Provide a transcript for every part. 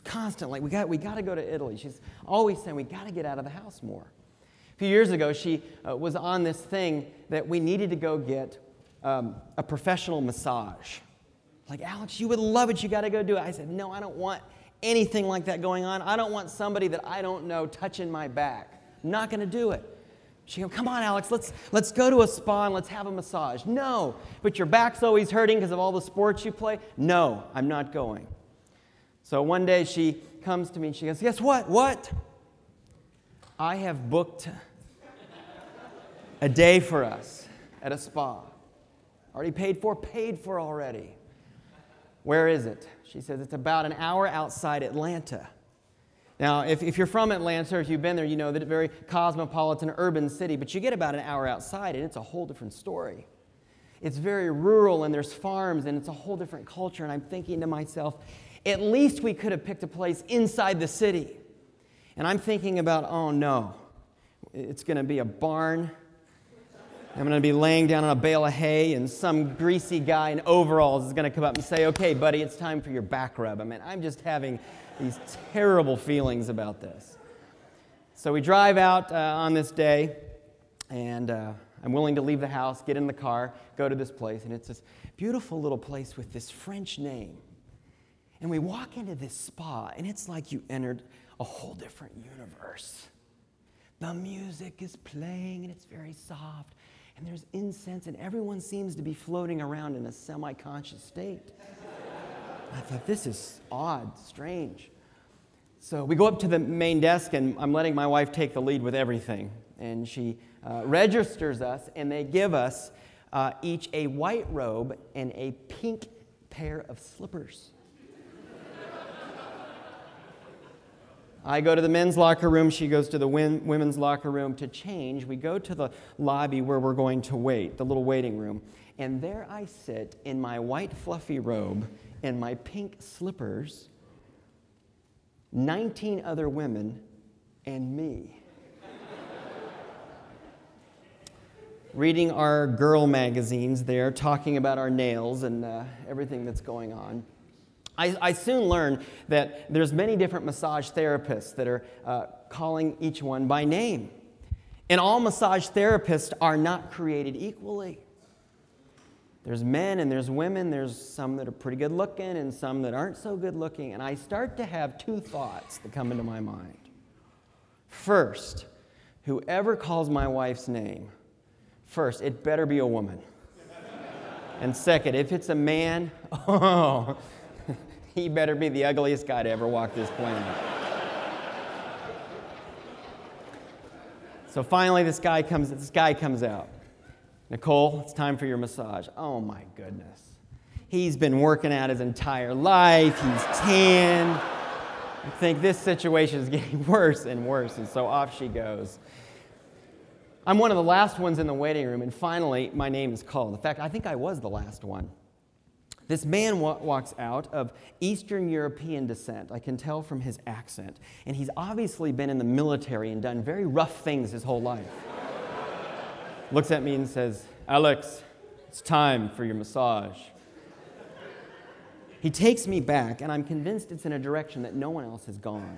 constantly, we got to go to Italy. She's always saying, we got to get out of the house more. A few years ago, she was on this thing that we needed to go get a professional massage. Like, Alex, you would love it. You got to go do it. I said, no, I don't want anything like that going on. I don't want somebody that I don't know touching my back. I'm not going to do it. She goes, come on, Alex, let's go to a spa and let's have a massage. No, but your back's always hurting because of all the sports you play. No, I'm not going. So one day she comes to me and she goes, guess what? What? I have booked a day for us at a spa. Already paid for already. Where is it? She says, it's about an hour outside Atlanta. Now, if you're from Atlanta, or if you've been there, you know that it's a very cosmopolitan, urban city, but you get about an hour outside, and it's a whole different story. It's very rural, and there's farms, and it's a whole different culture, and I'm thinking to myself, at least we could have picked a place inside the city. And I'm thinking about, oh no, it's going to be a barn. I'm going to be laying down on a bale of hay, and some greasy guy in overalls is going to come up and say, okay, buddy, it's time for your back rub. I mean, I'm just having these terrible feelings about this. So we drive out on this day, and I'm willing to leave the house, get in the car, go to this place, and it's this beautiful little place with this French name. And we walk into this spa, and it's like you entered a whole different universe. The music is playing, and it's very soft, and there's incense, and everyone seems to be floating around in a semi-conscious state. I thought, this is odd, strange. So we go up to the main desk, and I'm letting my wife take the lead with everything. And she registers us, and they give us each a white robe and a pink pair of slippers. I go to the men's locker room. She goes to the women's locker room to change. We go to the lobby where we're going to wait, the little waiting room. And there I sit in my white fluffy robe and my pink slippers, 19 other women, and me. Reading our girl magazines there, talking about our nails and everything that's going on. I soon learned that there's many different massage therapists that are calling each one by name. And all massage therapists are not created equally. There's men and there's women. There's some that are pretty good looking and some that aren't so good looking. And I start to have two thoughts that come into my mind. First, whoever calls my wife's name, first, it better be a woman. And second, if it's a man, oh, he better be the ugliest guy to ever walk this planet. So finally, this guy comes out. Nicole, it's time for your massage. Oh my goodness. He's been working out his entire life. He's tan. I think this situation is getting worse and worse, and so off she goes. I'm one of the last ones in the waiting room, and finally, my name is called. In fact, I think I was the last one. This man walks out of Eastern European descent. I can tell from his accent. And he's obviously been in the military and done very rough things his whole life. Looks at me and says, Alex, it's time for your massage. He takes me back, and I'm convinced it's in a direction that no one else has gone.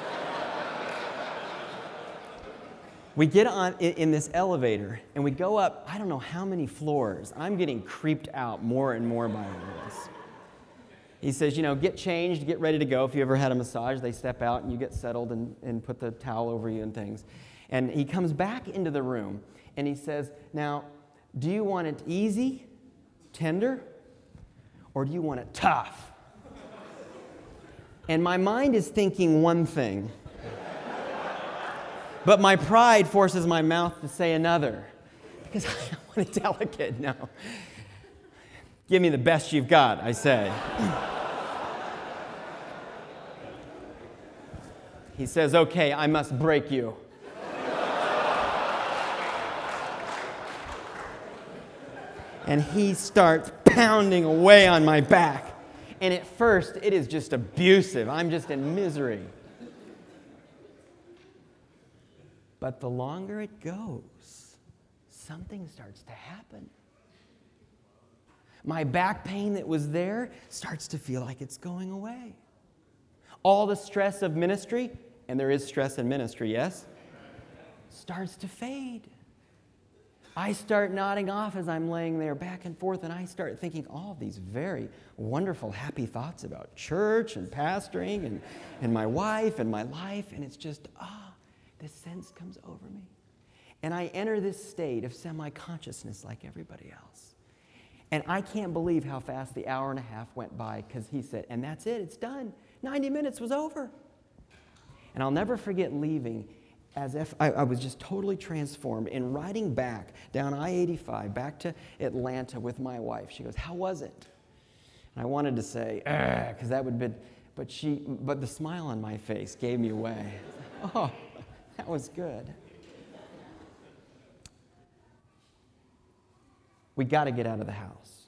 We get on in this elevator, and we go up, I don't know how many floors. I'm getting creeped out more and more by this. He says, get changed, get ready to go. If you ever had a massage, they step out, and you get settled and put the towel over you and things. And he comes back into the room, and he says, now, do you want it easy, tender, or do you want it tough? And my mind is thinking one thing. But my pride forces my mouth to say another, because I don't want it delicate, no. Give me the best you've got, I say. He says, okay, I must break you. And he starts pounding away on my back. And at first, it is just abusive. I'm just in misery. But the longer it goes, something starts to happen. My back pain that was there starts to feel like it's going away. all the stress of ministry, and there is stress in ministry, yes, starts to fade. I start nodding off as I'm laying there back and forth, and I start thinking all of these very wonderful, happy thoughts about church and pastoring and my wife and my life, and it's just, this sense comes over me. And I enter this state of semi-consciousness like everybody else. And I can't believe how fast the hour and a half went by, because he said, and that's it, it's done. 90 minutes was over. And I'll never forget leaving as if I was just totally transformed, and riding back down I-85 back to Atlanta with my wife. She goes, "How was it?" And I wanted to say, because that would be, but the smile on my face gave me away. Oh, that was good. We got to get out of the house.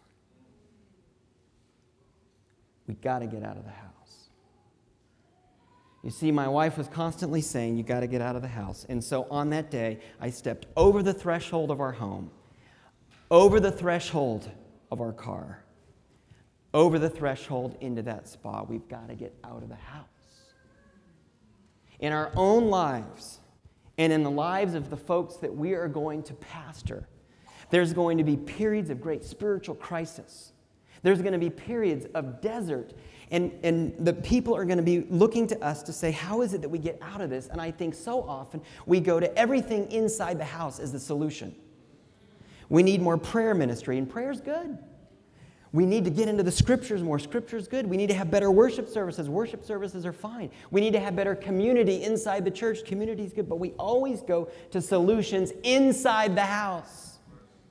We got to get out of the house. You see, my wife was constantly saying, you got to get out of the house. And so on that day, I stepped over the threshold of our home, over the threshold of our car, over the threshold into that spa. We've got to get out of the house. In our own lives, and in the lives of the folks that we are going to pastor, there's going to be periods of great spiritual crisis. There's going to be periods of desert. And the people are going to be looking to us to say, how is it that we get out of this? And I think so often we go to everything inside the house as the solution. We need more prayer ministry, and prayer's good. We need to get into the Scriptures more. Scripture's good. We need to have better worship services. Worship services are fine. We need to have better community inside the church. Community's good. But we always go to solutions inside the house.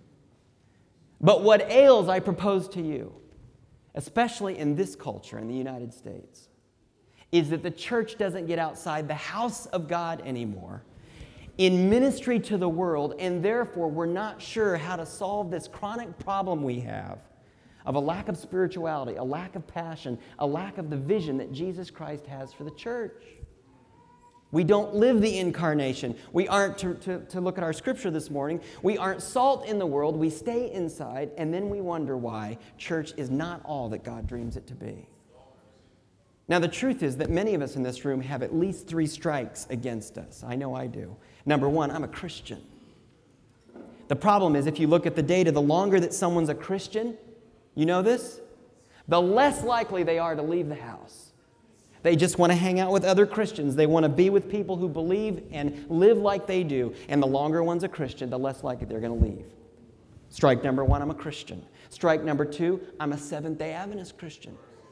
But what ails, I propose to you, especially in this culture in the United States, is that the church doesn't get outside the house of God anymore in ministry to the world, and therefore we're not sure how to solve this chronic problem we have of a lack of spirituality, a lack of passion, a lack of the vision that Jesus Christ has for the church. We don't live the incarnation. We aren't, to look at our scripture this morning, we aren't salt in the world. We stay inside, and then we wonder why church is not all that God dreams it to be. Now, the truth is that many of us in this room have at least 3 strikes against us. I know I do. Number 1, I'm a Christian. The problem is, if you look at the data, the longer that someone's a Christian, you know this, the less likely they are to leave the house. They just want to hang out with other Christians. They want to be with people who believe and live like they do. And the longer one's a Christian, the less likely they're going to leave. Strike number 1, I'm a Christian. Strike number 2, I'm a Seventh-day Adventist Christian.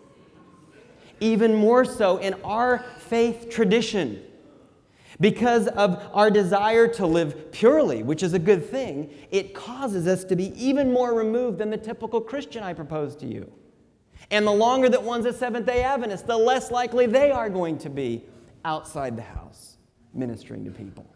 Even more so in our faith tradition. Because of our desire to live purely, which is a good thing, it causes us to be even more removed than the typical Christian, I propose to you. And the longer that one's a Seventh-day Adventist, the less likely they are going to be outside the house ministering to people.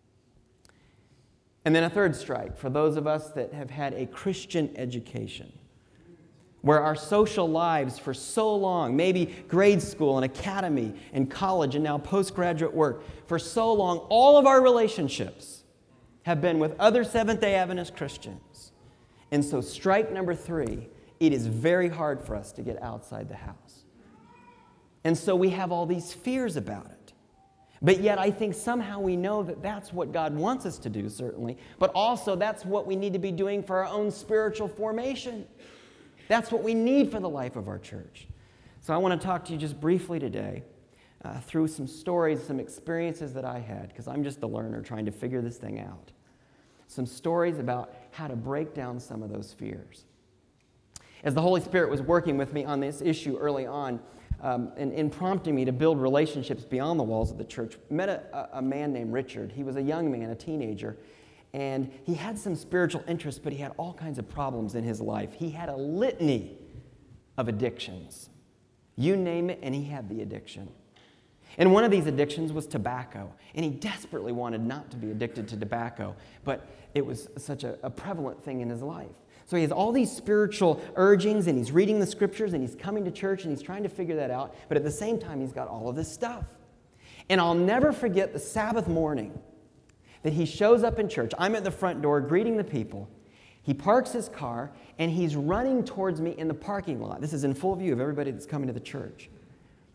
And then a third strike for those of us that have had a Christian education, where our social lives for so long, maybe grade school and academy and college and now postgraduate work, for so long, all of our relationships have been with other Seventh-day Adventist Christians. And so strike number 3, it is very hard for us to get outside the house. And so we have all these fears about it. But yet I think somehow we know that that's what God wants us to do, certainly, but also that's what we need to be doing for our own spiritual formation. That's what we need for the life of our church. So I want to talk to you just briefly today through some stories, some experiences that I had, because I'm just a learner trying to figure this thing out. Some stories about how to break down some of those fears. As the Holy Spirit was working with me on this issue early on, and prompting me to build relationships beyond the walls of the church, met a man named Richard. He was a young man, a teenager, and he had some spiritual interests, but he had all kinds of problems in his life. He had a litany of addictions. You name it, and he had the addiction. And one of these addictions was tobacco, and he desperately wanted not to be addicted to tobacco, but it was such a prevalent thing in his life. So he has all these spiritual urgings, and he's reading the scriptures, and he's coming to church, and he's trying to figure that out. But at the same time, he's got all of this stuff. And I'll never forget the Sabbath morning that he shows up in church. I'm at the front door greeting the people. He parks his car, and he's running towards me in the parking lot. This is in full view of everybody that's coming to the church.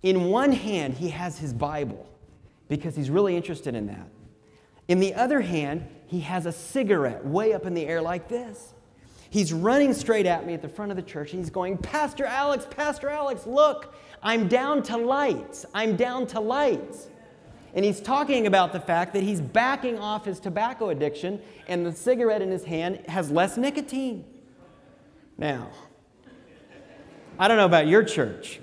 In one hand, he has his Bible because he's really interested in that. In the other hand, he has a cigarette way up in the air like this. He's running straight at me at the front of the church, and he's going, Pastor Alex, look, I'm down to lights. I'm down to lights. And he's talking about the fact that he's backing off his tobacco addiction, and the cigarette in his hand has less nicotine. Now, I don't know about your church.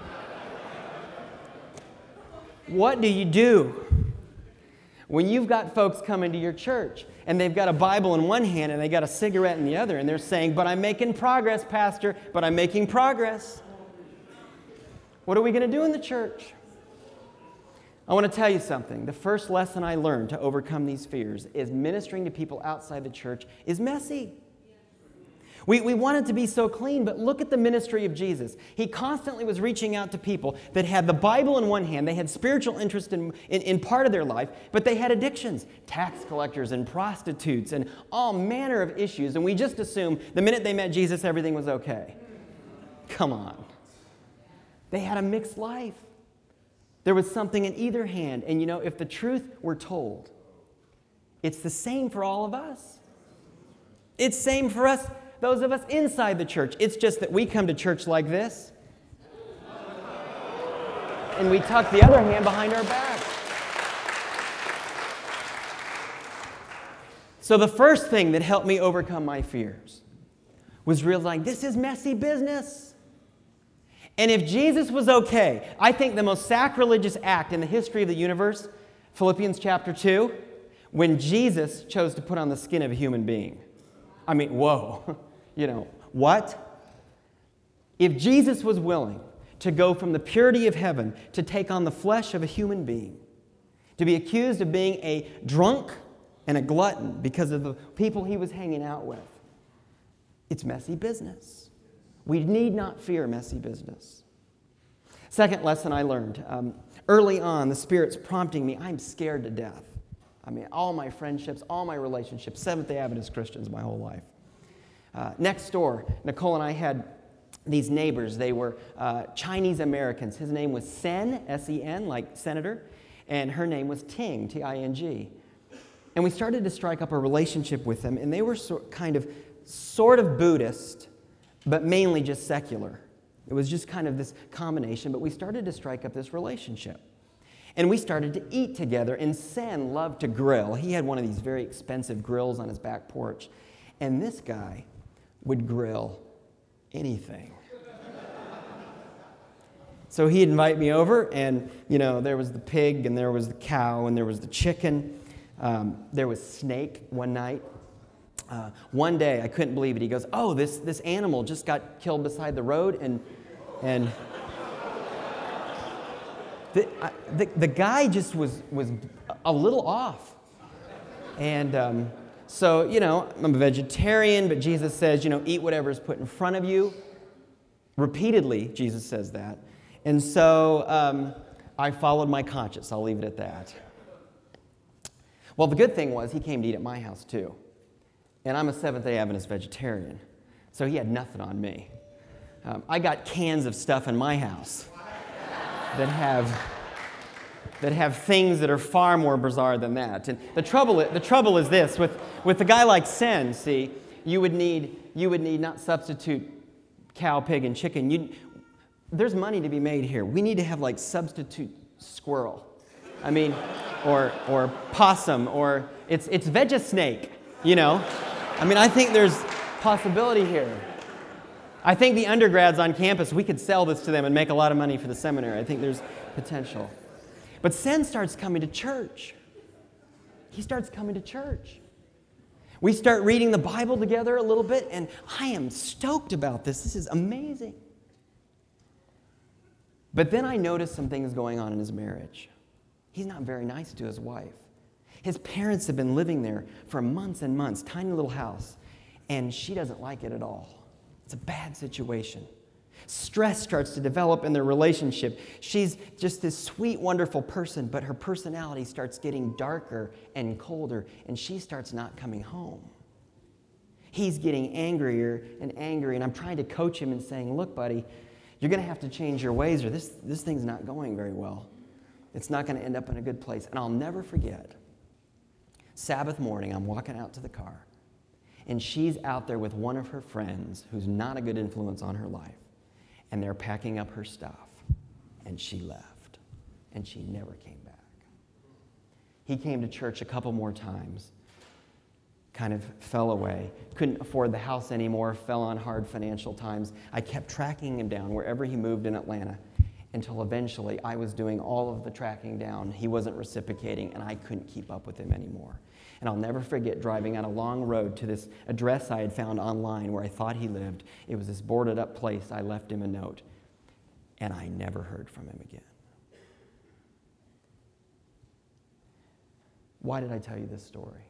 What do you do when you've got folks coming to your church and they've got a Bible in one hand and they got a cigarette in the other, and they're saying, but I'm making progress, Pastor, but I'm making progress? What are we going to do in the church? I want to tell you something. The first lesson I learned to overcome these fears is ministering to people outside the church is messy. We want it to be so clean, but look at the ministry of Jesus. He constantly was reaching out to people that had the Bible in one hand, they had spiritual interest in part of their life, but they had addictions, tax collectors and prostitutes and all manner of issues, and we just assume the minute they met Jesus, everything was okay. Come on. They had a mixed life. There was something in either hand, and if the truth were told, it's the same for all of us. It's the same for us, those of us inside the church. It's just that we come to church like this, and we tuck the other hand behind our back. So the first thing that helped me overcome my fears was realizing this is messy business. And if Jesus was okay, I think the most sacrilegious act in the history of the universe, Philippians chapter 2, when Jesus chose to put on the skin of a human being. I mean, whoa. What? If Jesus was willing to go from the purity of heaven to take on the flesh of a human being, to be accused of being a drunk and a glutton because of the people he was hanging out with, it's messy business. We need not fear messy business. Second lesson I learned. Early on, the Spirit's prompting me, I'm scared to death. All my friendships, all my relationships, Seventh-day Adventist Christians my whole life. Next door, Nicole and I had these neighbors. They were Chinese Americans. His name was Sen, S-E-N, like senator, and her name was Ting, T-I-N-G. And we started to strike up a relationship with them, and they were sort of Buddhist, but mainly just secular. It was just kind of this combination, but we started to strike up this relationship. And we started to eat together, and Sen loved to grill. He had one of these very expensive grills on his back porch, and this guy would grill anything. So he'd invite me over, and, there was the pig, and there was the cow, and there was the chicken. There was snake one night. One day, I couldn't believe it. He goes, oh, this animal just got killed beside the road, and the guy just was a little off. And so, I'm a vegetarian, but Jesus says, eat whatever is put in front of you. Repeatedly, Jesus says that. And so I followed my conscience. I'll leave it at that. Well, the good thing was he came to eat at my house, too. And I'm a Seventh-day Adventist vegetarian, so he had nothing on me. I got cans of stuff in my house that have things that are far more bizarre than that. And the trouble is this: with a guy like Sen, see, you would need not substitute cow, pig, and chicken. There's money to be made here. We need to have like substitute squirrel. Or possum, or it's veg-a-snake, I think there's possibility here. I think the undergrads on campus, we could sell this to them and make a lot of money for the seminary. I think there's potential. But Sen starts coming to church. He starts coming to church. We start reading the Bible together a little bit, and I am stoked about this. This is amazing. But then I noticed some things going on in his marriage. He's not very nice to his wife. His parents have been living there for months and months, tiny little house, and she doesn't like it at all. It's a bad situation. Stress starts to develop in their relationship. She's just this sweet, wonderful person, but her personality starts getting darker and colder, and she starts not coming home. He's getting angrier and angry, and I'm trying to coach him and saying, look, buddy, You're going to have to change your ways, or this thing's not going very well. It's not going to end up in a good place. And I'll never forget, Sabbath morning, I'm walking out to the car, and she's out there with one of her friends who's not a good influence on her life, and they're packing up her stuff, and she left, and she never came back. He came to church a couple more times, kind of fell away, couldn't afford the house anymore, fell on hard financial times. I kept tracking him down wherever he moved in Atlanta until eventually I was doing all of the tracking down. He wasn't reciprocating, and I couldn't keep up with him anymore. And I'll never forget driving on a long road to this address I had found online where I thought he lived. It was this boarded up place. I left him a note, and I never heard from him again. Why did I tell you this story?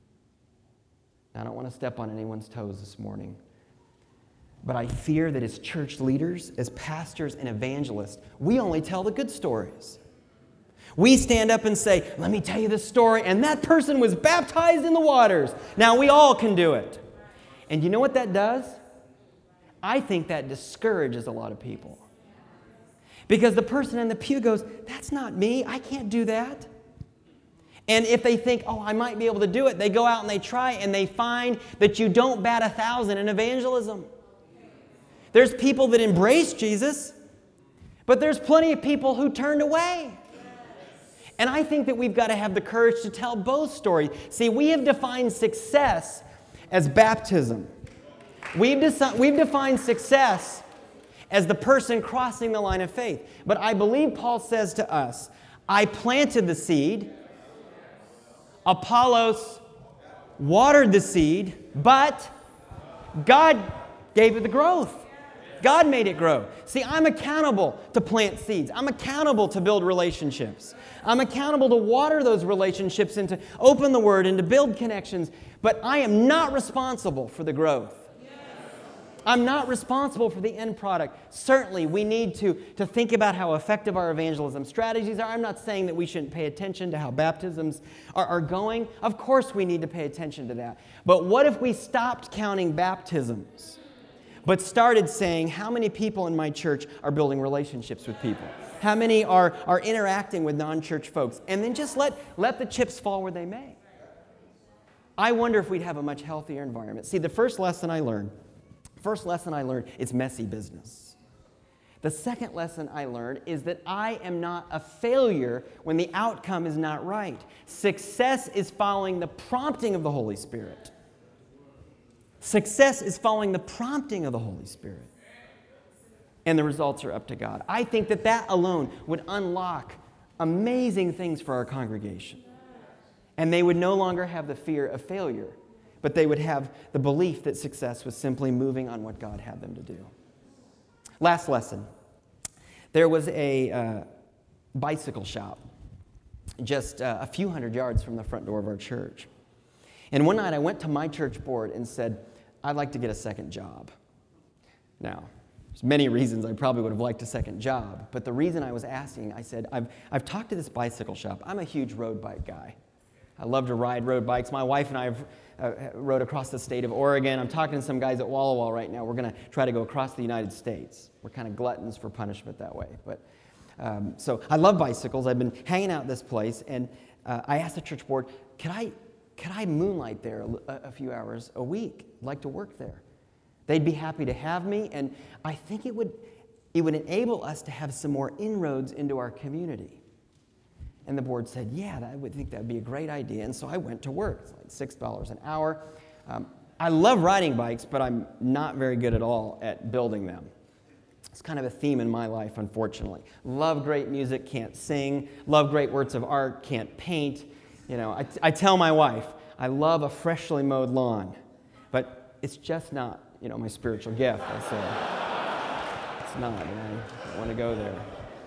I don't want to step on anyone's toes this morning, but I fear that as church leaders, as pastors and evangelists, we only tell the good stories. We stand up and say, let me tell you this story, and that person was baptized in the waters. Now we all can do it. And you know what that does? I think that discourages a lot of people. Because the person in the pew goes, that's not me, I can't do that. And if they think, oh, I might be able to do it, they go out and they try, and they find that you don't bat 1,000 in evangelism. There's people that embrace Jesus, but there's plenty of people who turned away. And I think that we've got to have the courage to tell both stories. See, we have defined success as baptism. We've defined success as the person crossing the line of faith. But I believe Paul says to us, I planted the seed, Apollos watered the seed, but God gave it the growth. God made it grow. See, I'm accountable to plant seeds. I'm accountable to build relationships. I'm accountable to water those relationships and to open the Word and to build connections. But I am not responsible for the growth. I'm not responsible for the end product. Certainly, we need to think about how effective our evangelism strategies are. I'm not saying that we shouldn't pay attention to how baptisms are going. Of course, we need to pay attention to that. But what if we stopped counting baptisms, but started saying, how many people in my church are building relationships with people? How many are interacting with non-church folks? And then just let the chips fall where they may. I wonder if we'd have a much healthier environment. See, the first lesson I learned is messy business. The second lesson I learned is that I am not a failure when the outcome is not right. Success is following the prompting of the Holy Spirit. Success is following the prompting of the Holy Spirit. And the results are up to God. I think that alone would unlock amazing things for our congregation. And they would no longer have the fear of failure, but they would have the belief that success was simply moving on what God had them to do. Last lesson. There was a bicycle shop just a few hundred yards from the front door of our church. And one night I went to my church board and said, I'd like to get a second job. Now, there's many reasons I probably would have liked a second job, but the reason I was asking, I said, I've talked to this bicycle shop. I'm a huge road bike guy. I love to ride road bikes. My wife and I have rode across the state of Oregon. I'm talking to some guys at Walla Walla right now. We're going to try to go across the United States. We're kind of gluttons for punishment that way. But so I love bicycles. I've been hanging out at this place, and I asked the church board, could I moonlight there a few hours a week? I'd like to work there. They'd be happy to have me, and I think it would enable us to have some more inroads into our community. And the board said, yeah, I would think that would be a great idea. And so I went to work. It's like $6 an hour. I love riding bikes, but I'm not very good at all at building them. It's kind of a theme in my life, unfortunately. Love great music, can't sing. Love great works of art, can't paint. You know, I tell my wife, I love a freshly mowed lawn, but it's just not, my spiritual gift. I say, it's not, and I don't want to go there.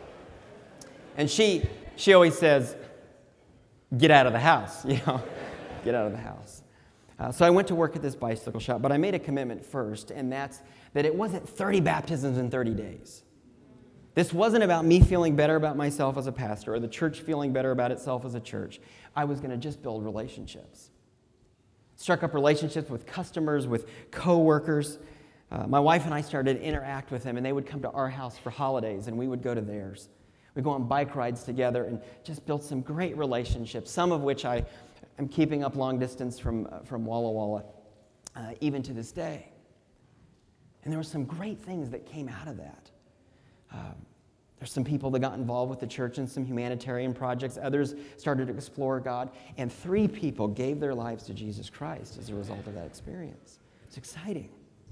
And she always says, get out of the house, get out of the house. So I went to work at this bicycle shop, but I made a commitment first, and that's that it wasn't 30 baptisms in 30 days. This wasn't about me feeling better about myself as a pastor or the church feeling better about itself as a church. I was going to just build relationships. Struck up relationships with customers, with co-workers. My wife and I started to interact with them, and they would come to our house for holidays, and we would go to theirs. We'd go on bike rides together and just built some great relationships, some of which I am keeping up long distance from Walla Walla, even to this day. And there were some great things that came out of that. There's some people that got involved with the church in some humanitarian projects. Others started to explore God. And 3 people gave their lives to Jesus Christ as a result of that experience. It's exciting.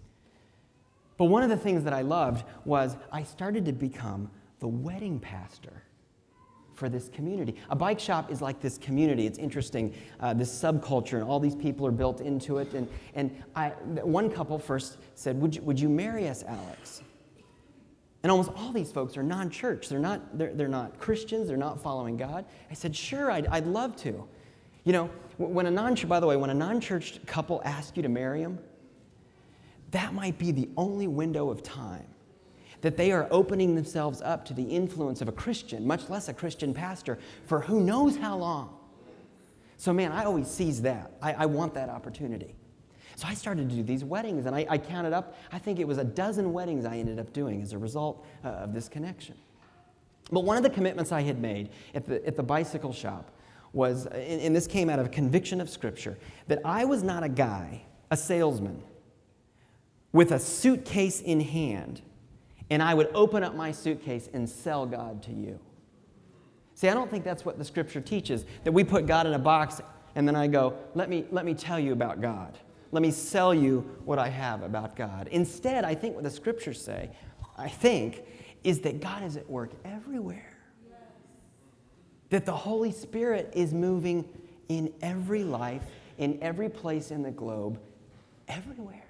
But one of the things that I loved was I started to become the wedding pastor for this community. A bike shop is like this community. It's interesting, this subculture, and all these people are built into it. And one couple first said, would you marry us, Alex? And almost all these folks are non-church. They're not Christians. They're not following God. I said, sure, I'd love to. You know, when a non-church couple asks you to marry them, that might be the only window of time that they are opening themselves up to the influence of a Christian, much less a Christian pastor, for who knows how long. So, man, I always seize that. I want that opportunity. So I started to do these weddings, and I counted up, I think it was 12 weddings I ended up doing as a result of this connection. But one of the commitments I had made at the bicycle shop was, and this came out of a conviction of Scripture, that I was not a guy, a salesman, with a suitcase in hand, and I would open up my suitcase and sell God to you. See, I don't think that's what the Scripture teaches, that we put God in a box and then I go, let me tell you about God. Let me sell you what I have about God. Instead, I think what the Scriptures say, is that God is at work everywhere. That the Holy Spirit is moving in every life, in every place in the globe, everywhere.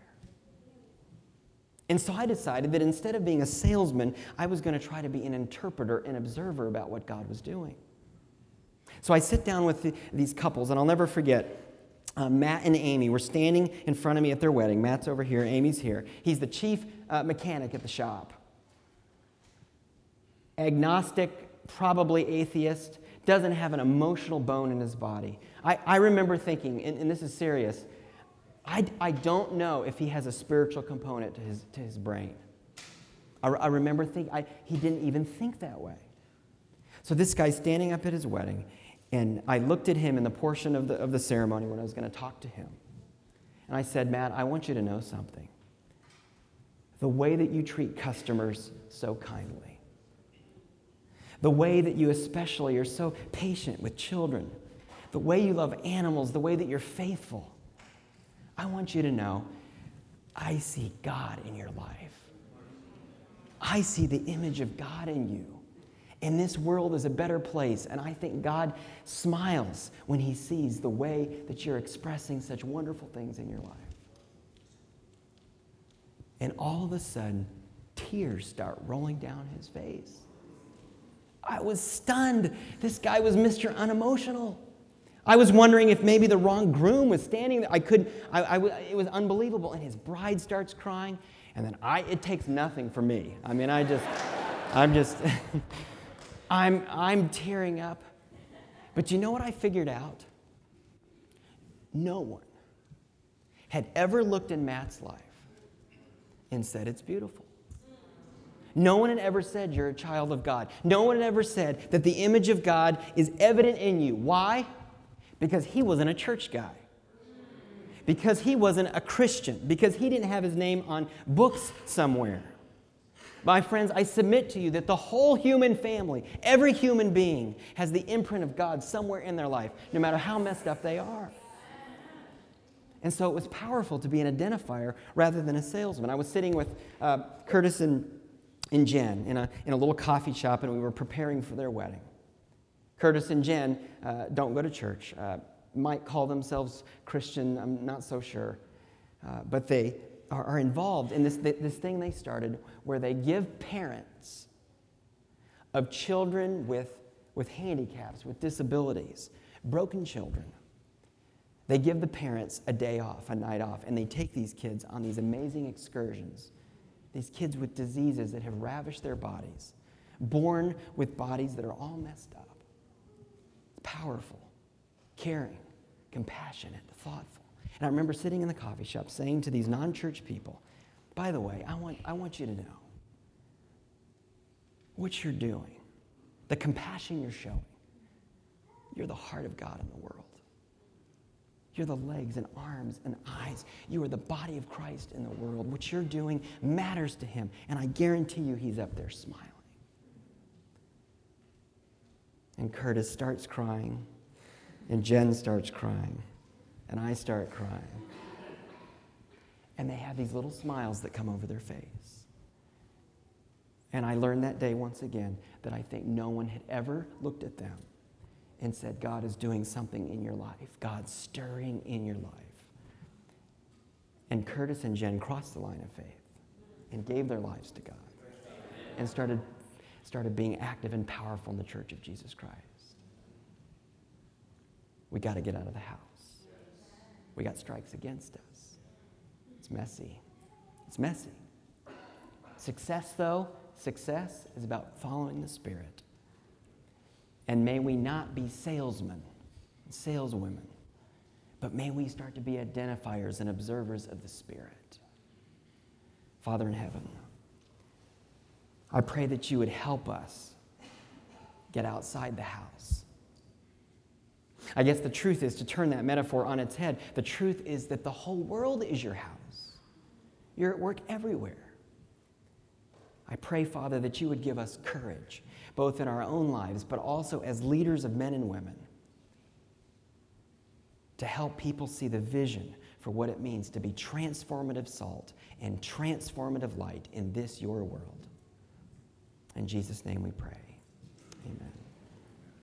And so I decided that instead of being a salesman, I was going to try to be an interpreter, an observer about what God was doing. So I sit down with these couples, and I'll never forget, Matt and Amy were standing in front of me at their wedding. Matt's over here, Amy's here. He's the chief mechanic at the shop. Agnostic, probably atheist, doesn't have an emotional bone in his body. I remember thinking, and this is serious, I don't know if he has a spiritual component to his brain. I remember thinking, he didn't even think that way. So this guy's standing up at his wedding, and I looked at him in the portion of the ceremony when I was going to talk to him. And I said, Matt, I want you to know something. The way that you treat customers so kindly, the way that you especially are so patient with children, the way you love animals, the way that you're faithful, I want you to know, I see God in your life. I see the image of God in you. And this world is a better place, and I think God smiles when he sees the way that you're expressing such wonderful things in your life. And all of a sudden, tears start rolling down his face. I was stunned. This guy was Mr. Unemotional. I was wondering if maybe the wrong groom was standing there. It was unbelievable. And his bride starts crying, and then it takes nothing for me. I mean, I'm tearing up. But you know what I figured out? No one had ever looked in Matt's life and said, it's beautiful. No one had ever said you're a child of God. No one had ever said that the image of God is evident in you. Why? Because he wasn't a church guy. Because he wasn't a Christian. Because he didn't have his name on books somewhere. My friends, I submit to you that the whole human family, every human being, has the imprint of God somewhere in their life, no matter how messed up they are. And so it was powerful to be an identifier rather than a salesman. I was sitting with Curtis and Jen in a little coffee shop, and we were preparing for their wedding. Curtis and Jen don't go to church, might call themselves Christian, I'm not so sure, but they are involved in this thing they started where they give parents of children with handicaps, with disabilities, broken children. They give the parents a day off, a night off, and they take these kids on these amazing excursions. These kids with diseases that have ravished their bodies, born with bodies that are all messed up. Powerful, caring, compassionate, thoughtful. And I remember sitting in the coffee shop saying to these non-church people, By the way, I want you to know what you're doing, the compassion you're showing. You're the heart of God in the world. You're the legs and arms and eyes. You are the body of Christ in the world. What you're doing matters to him, and I guarantee you he's up there smiling. And Curtis starts crying, and Jen starts crying, and I start crying. And they have these little smiles that come over their face. And I learned that day once again that I think no one had ever looked at them and said, God is doing something in your life. God's stirring in your life. And Curtis and Jen crossed the line of faith and gave their lives to God and started being active and powerful in the Church of Jesus Christ. We got to get out of the house. We got strikes against us. It's messy. It's messy. Success, though, success is about following the Spirit. And may we not be salesmen, saleswomen, but may we start to be identifiers and observers of the Spirit. Father in heaven, I pray that you would help us get outside the house. I guess the truth is, to turn that metaphor on its head, the truth is that the whole world is your house. You're at work everywhere. I pray, Father, that you would give us courage, both in our own lives, but also as leaders of men and women, to help people see the vision for what it means to be transformative salt and transformative light in this, your world. In Jesus' name we pray. Amen.